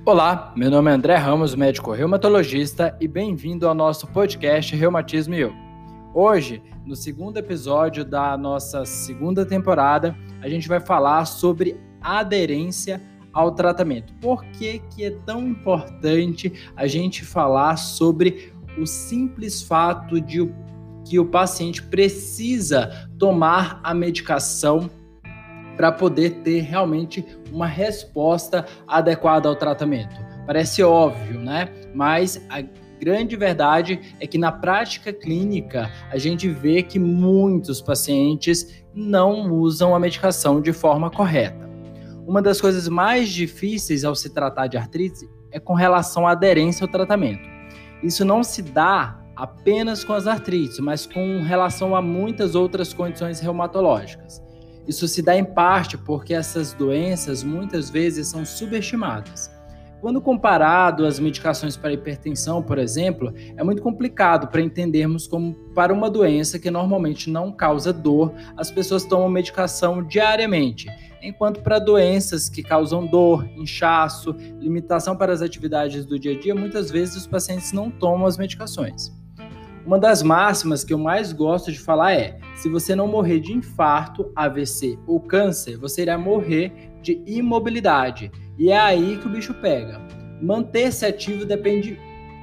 Olá, meu nome é André Ramos, médico reumatologista, e bem-vindo ao nosso podcast Reumatismo e Eu. Hoje, no segundo episódio da nossa segunda temporada, a gente vai falar sobre aderência ao tratamento. Por que é tão importante a gente falar sobre o simples fato de que o paciente precisa tomar a medicação para poder ter realmente uma resposta adequada ao tratamento? Parece óbvio, né? Mas a grande verdade é que na prática clínica a gente vê que muitos pacientes não usam a medicação de forma correta. Uma das coisas mais difíceis ao se tratar de artrite é com relação à aderência ao tratamento. Isso não se dá apenas com as artrites, mas com relação a muitas outras condições reumatológicas. Isso se dá em parte porque essas doenças muitas vezes são subestimadas. Quando comparado às medicações para hipertensão, por exemplo, é muito complicado para entendermos como para uma doença que normalmente não causa dor, as pessoas tomam medicação diariamente, enquanto para doenças que causam dor, inchaço, limitação para as atividades do dia a dia, muitas vezes os pacientes não tomam as medicações. Uma das máximas que eu mais gosto de falar é: se você não morrer de infarto, AVC ou câncer, você irá morrer de imobilidade. E é aí que o bicho pega. Manter-se ativo depende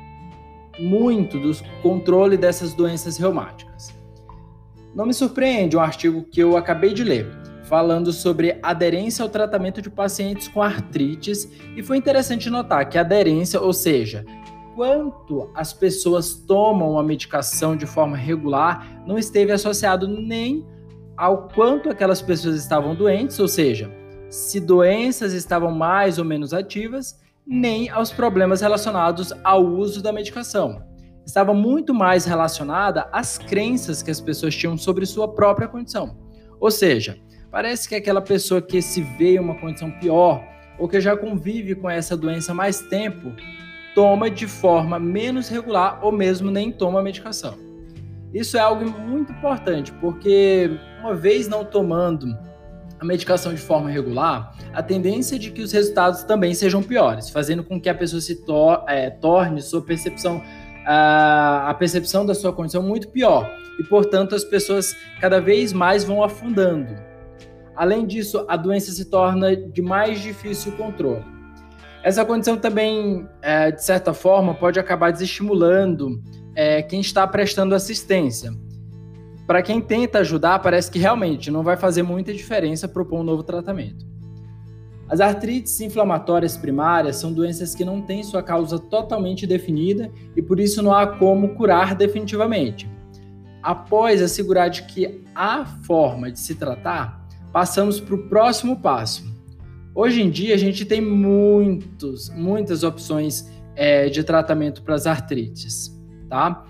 muito do controle dessas doenças reumáticas. Não me surpreende um artigo que eu acabei de ler, falando sobre aderência ao tratamento de pacientes com artrites, e foi interessante notar que a aderência, ou seja, quanto as pessoas tomam a medicação de forma regular, não esteve associado nem ao quanto aquelas pessoas estavam doentes, ou seja, se doenças estavam mais ou menos ativas, nem aos problemas relacionados ao uso da medicação. Estava muito mais relacionada às crenças que as pessoas tinham sobre sua própria condição. Ou seja, parece que aquela pessoa que se vê em uma condição pior, ou que já convive com essa doença há mais tempo, toma de forma menos regular ou mesmo nem toma a medicação. Isso é algo muito importante, porque uma vez não tomando a medicação de forma regular, a tendência é de que os resultados também sejam piores, fazendo com que a pessoa se torne sua percepção, a percepção da sua condição muito pior, e portanto as pessoas cada vez mais vão afundando. Além disso, a doença se torna de mais difícil controle. Essa condição também, de certa forma, pode acabar desestimulando quem está prestando assistência. Para quem tenta ajudar, parece que realmente não vai fazer muita diferença propor um novo tratamento. As artrites inflamatórias primárias são doenças que não têm sua causa totalmente definida e por isso não há como curar definitivamente. Após assegurar de que há forma de se tratar, passamos para o próximo passo. Hoje em dia, a gente tem muitas opções de tratamento para as artrites, tá?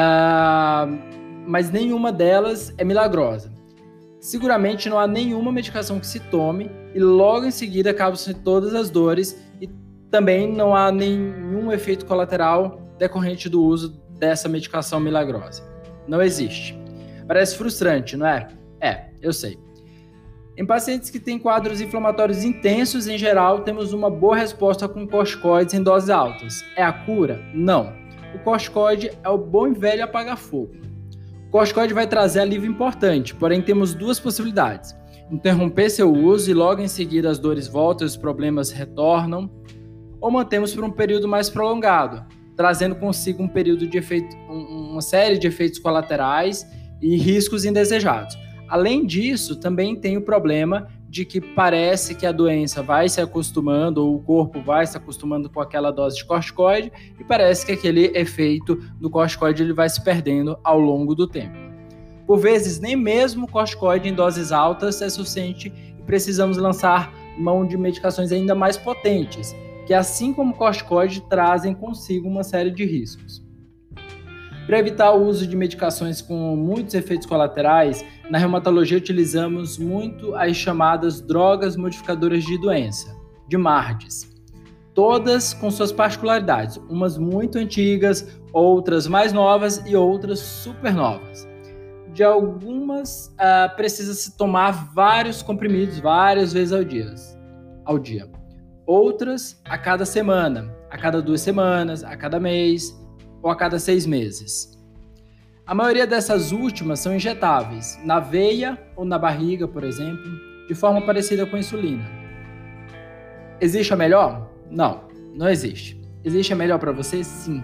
Mas nenhuma delas é milagrosa. Seguramente não há nenhuma medicação que se tome e logo em seguida acabam-se todas as dores, e também não há nenhum efeito colateral decorrente do uso dessa medicação milagrosa. Não existe. Parece frustrante, não é? Eu sei. Em pacientes que têm quadros inflamatórios intensos, em geral, temos uma boa resposta com corticoides em doses altas. É a cura? Não. O corticoide é o bom e velho apaga-fogo. O corticoide vai trazer alívio importante, porém temos duas possibilidades: interromper seu uso e logo em seguida as dores voltam e os problemas retornam, ou mantemos por um período mais prolongado, trazendo consigo um período de efeito, uma série de efeitos colaterais e riscos indesejados. Além disso, também tem o problema de que parece que a doença vai se acostumando, ou o corpo vai se acostumando com aquela dose de corticoide, e parece que aquele efeito do corticoide ele vai se perdendo ao longo do tempo. Por vezes, nem mesmo o corticoide em doses altas é suficiente e precisamos lançar mão de medicações ainda mais potentes, que assim como o corticoide trazem consigo uma série de riscos. Para evitar o uso de medicações com muitos efeitos colaterais, na reumatologia utilizamos muito as chamadas drogas modificadoras de doença, de MARDs. Todas com suas particularidades, umas muito antigas, outras mais novas e outras super novas. De algumas, precisa-se tomar vários comprimidos várias vezes ao dia. outras a cada semana, a cada 2 semanas, a cada mês ou a cada 6 meses. A maioria dessas últimas são injetáveis, na veia ou na barriga, por exemplo, de forma parecida com a insulina. Existe a melhor? Não existe. Existe a melhor para você? Sim.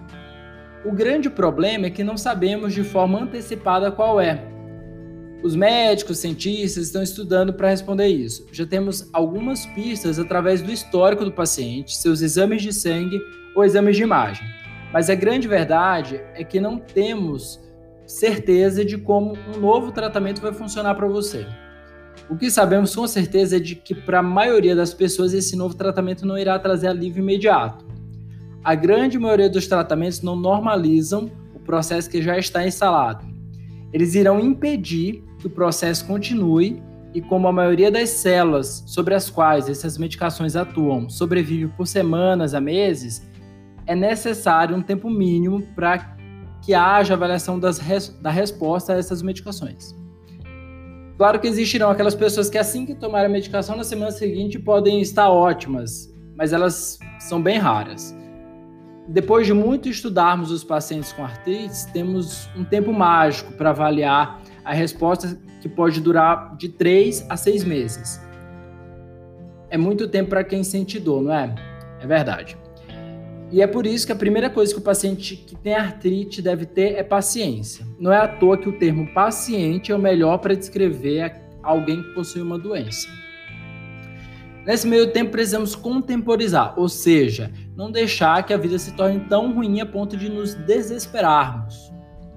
O grande problema é que não sabemos de forma antecipada qual é. Os médicos, cientistas estão estudando para responder isso. Já temos algumas pistas através do histórico do paciente, seus exames de sangue ou exames de imagem. Mas a grande verdade é que não temos certeza de como um novo tratamento vai funcionar para você. O que sabemos com certeza é de que para a maioria das pessoas esse novo tratamento não irá trazer alívio imediato. A grande maioria dos tratamentos não normalizam o processo que já está instalado. Eles irão impedir que o processo continue e, como a maioria das células sobre as quais essas medicações atuam sobrevive por semanas a meses, é necessário um tempo mínimo para que haja avaliação da resposta a essas medicações. Claro que existirão aquelas pessoas que assim que tomarem a medicação na semana seguinte podem estar ótimas, mas elas são bem raras. Depois de muito estudarmos os pacientes com artrite, temos um tempo mágico para avaliar a resposta que pode durar de 3 a 6 meses. É muito tempo para quem sente dor, não é? É verdade. E é por isso que a primeira coisa que o paciente que tem artrite deve ter é paciência. Não é à toa que o termo paciente é o melhor para descrever alguém que possui uma doença. Nesse meio tempo precisamos contemporizar, ou seja, não deixar que a vida se torne tão ruim a ponto de nos desesperarmos.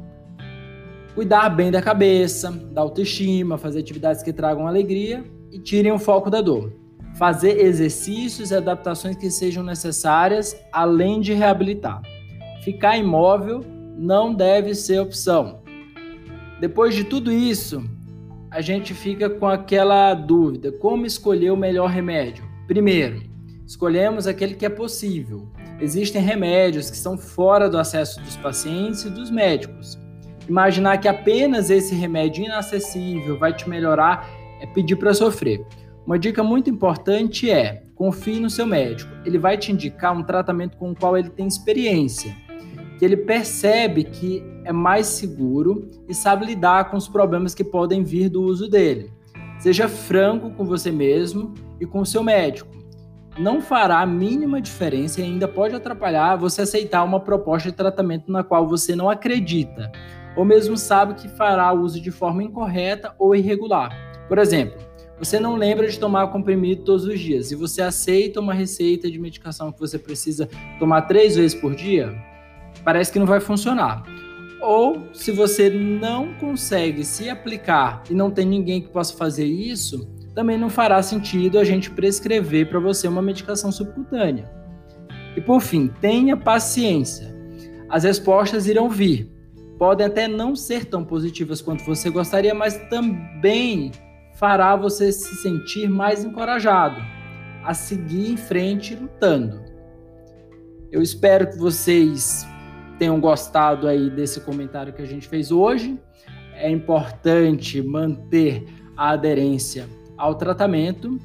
Cuidar bem da cabeça, da autoestima, fazer atividades que tragam alegria e tirem o foco da dor. Fazer exercícios e adaptações que sejam necessárias, além de reabilitar. Ficar imóvel não deve ser opção. Depois de tudo isso, a gente fica com aquela dúvida: como escolher o melhor remédio? Primeiro, escolhemos aquele que é possível. Existem remédios que são fora do acesso dos pacientes e dos médicos. Imaginar que apenas esse remédio inacessível vai te melhorar é pedir para sofrer. Uma dica muito importante é: confie no seu médico. Ele vai te indicar um tratamento com o qual ele tem experiência, que ele percebe que é mais seguro e sabe lidar com os problemas que podem vir do uso dele. Seja franco com você mesmo e com o seu médico. Não fará a mínima diferença e ainda pode atrapalhar você aceitar uma proposta de tratamento na qual você não acredita, ou mesmo sabe que fará uso de forma incorreta ou irregular. Por exemplo, você não lembra de tomar comprimido todos os dias e você aceita uma receita de medicação que você precisa tomar 3 vezes por dia, parece que não vai funcionar. Ou se você não consegue se aplicar e não tem ninguém que possa fazer isso, também não fará sentido a gente prescrever para você uma medicação subcutânea. E por fim, tenha paciência. As respostas irão vir. Podem até não ser tão positivas quanto você gostaria, mas também fará você se sentir mais encorajado a seguir em frente lutando. Eu espero que vocês tenham gostado aí desse comentário que a gente fez hoje. É importante manter a aderência ao tratamento.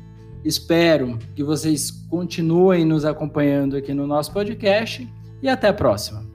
Espero que vocês continuem nos acompanhando aqui no nosso podcast e até a próxima.